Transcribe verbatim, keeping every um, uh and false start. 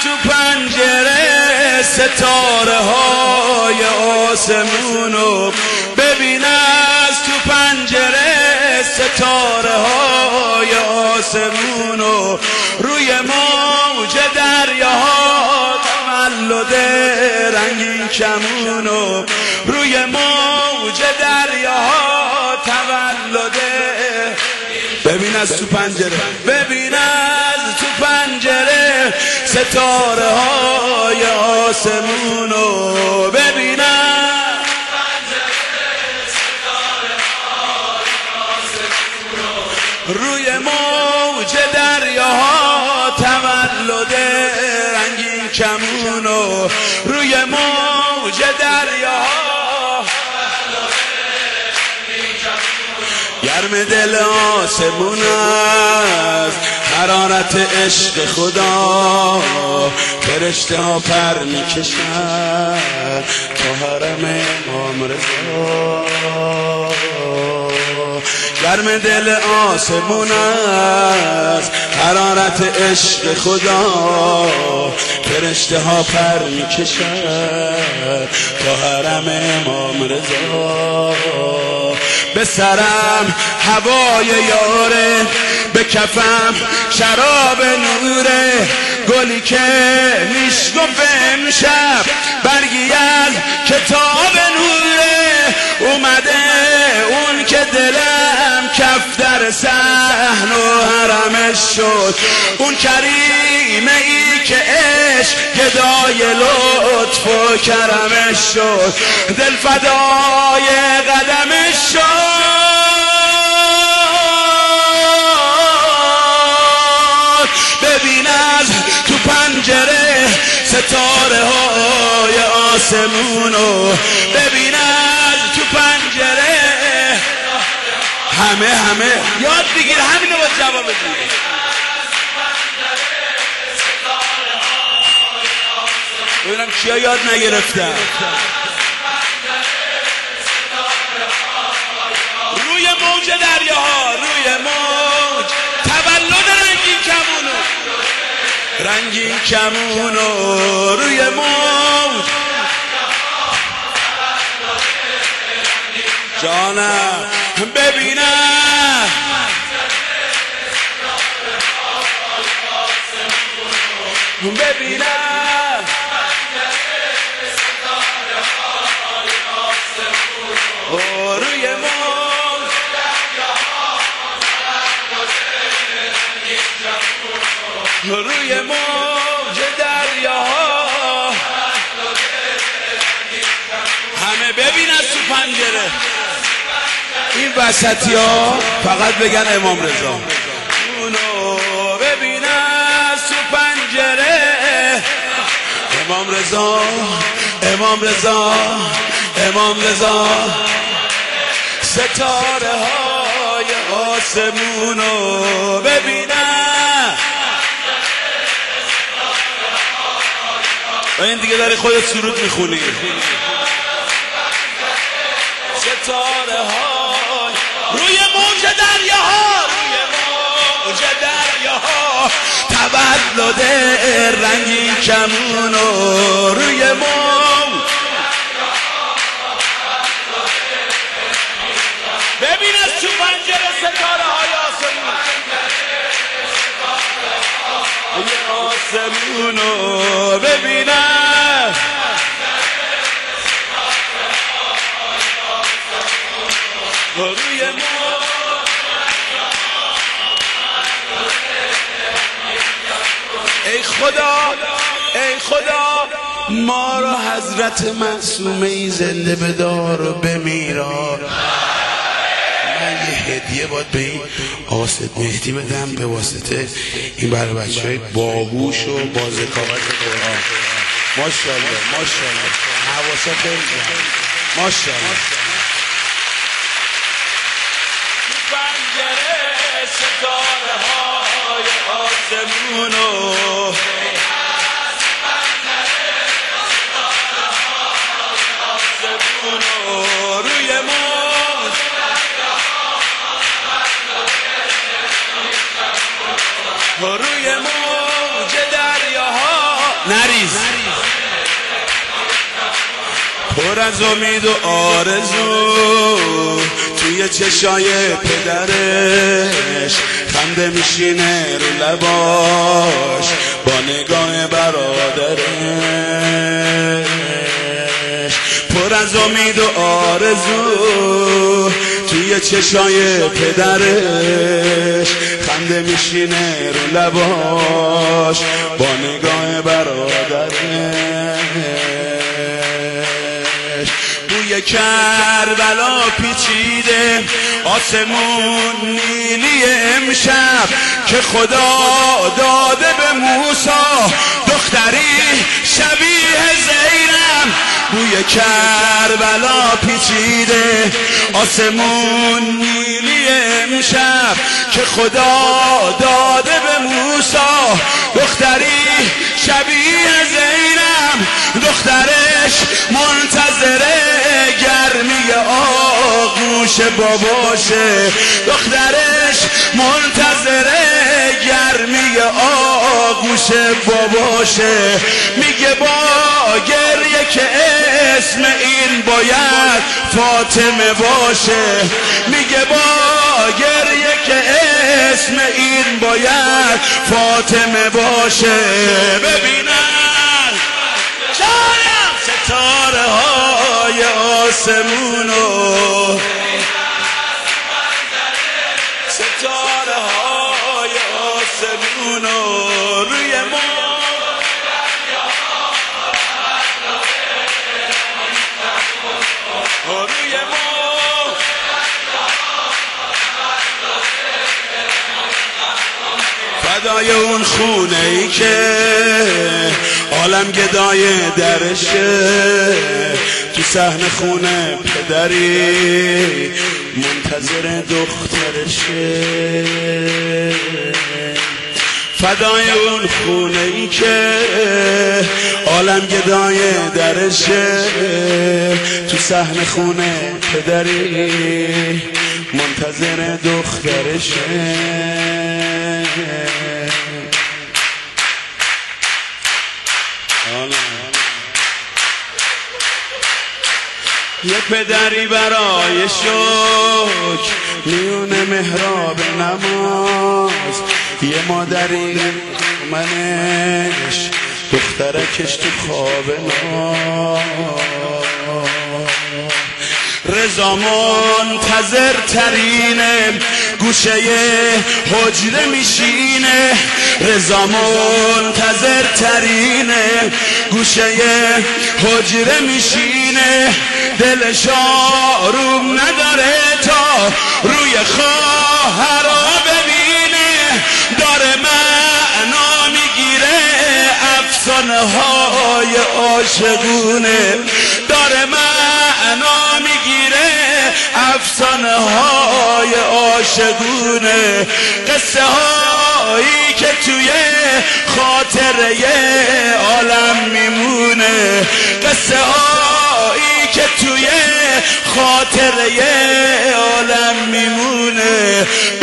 تو پنجره ستاره های آسمونو ببین، از تو پنجره ستاره های آسمونو روی موج دریاها تولد رنگین کمونو روی موج دریاها تولد. ببین از تو پنجره، ببین از تو پنجره ستاره های آسمونو ببین از روی موج دریاها تولد رنگین کمونو روی موج دریاها گرم دل آسمون است حرارت عشق خدا، فرشته ها پر میکشن تا حرم امام رضا. گرم دل آسمون است حرارت عشق خدا، فرشته ها پر میکشن تا حرم امام رضا. به سرم هوای یاره، به کفم شراب نوره، گلی که میشگفت امشب برگی از کتاب نوره. اومده اون که دلم کف در صحن و حرمش شد، اون کریمه ای که عشق گدای لطف و کرمش شد، دل فدای قدمش شد. ببین از تو پنجره ستاره های آسمونو ببین از تو پنجره. همه همه یاد بگیر، همینو باید جواب بدی. ببینم کیا یاد نگرفتن. روی موج دریاها، روی موج تولد رنگین کمونو رنگین کمونو روی موج. جانم ببینم ببینم روی موج روی موج دریاها همه. ببین از تو پنجره این وسطی ها فقط بگن امام رضا. اونو ببین از تو پنجره امام رضا، امام رضا، امام رضا. ستاره های آسمونو ببینم. و این دیگه داری خودت سرود میخونی. ستاره های روی موج دریاها، روی موج دریاها تولد رنگین کمونو روی موج. ببین از تو پنجره ستاره های آسمون آسمونو ببینم. روی موج ای خدا، ای خدا ما را حضرت معصومه زنده بدار و بمیرا. من یه هدیه باید به این آقا سید مهدی بدم به واسطه این برای بچه های باهوش و با ذکاوت قرآن. ماشاءالله ماشاءالله حواست خیلی ماشاءالله. پنجره ستاره های آسمونو روی موج روی موج دریاها نریز پر از امید و آرزو توی چشای پدرش خنده میشینه رو لباش با نگاه برادرش پر از امید و آرزو توی چشای پدرش خنده میشینه رو لباش با نگاه برادرش بوی کربلا پیچیده آسمون نیلی امشب که خدا داده به موسی دختری شبیه زینب بوی کربلا پیچیده آسمون نیلی امشب که خدا داده به موسی دختری شبیه زینب دخترش منتظره گرمی آغوش باباشه دخترش منتظره گرمی آغوش باباشه میگه با گریه که اسم این باید فاطمه باشه میگه با گریه که اسم این باید فاطمه باشه ببینن جانم ستاره های آسمونو ستاره های آسمونو روی ما روی ما فدای اون خونه ای که عالم گدای درشه تو صحن خونه پدری منتظر دخترشه فدای اون خونه ای که عالم گدای درشه تو صحن خونه پدری منتظر دخترشه یه پدری برای شکر میونه محراب نماز یه مادری منش دخترکش تو خواب ناز رضا منتظر ترینه گوشه حجره میشینه رضا منتظر ترینه گوشه حجره میشینه دلش آروم نداره تا روی خواهرا ببینه داره معنا میگیره افسانه های عاشقونه داره معنا میگیره افسانه های عاشقونه قصه هایی که توی خاطره عالم میمونه قصه هایی که توی خاطره عالم میمونه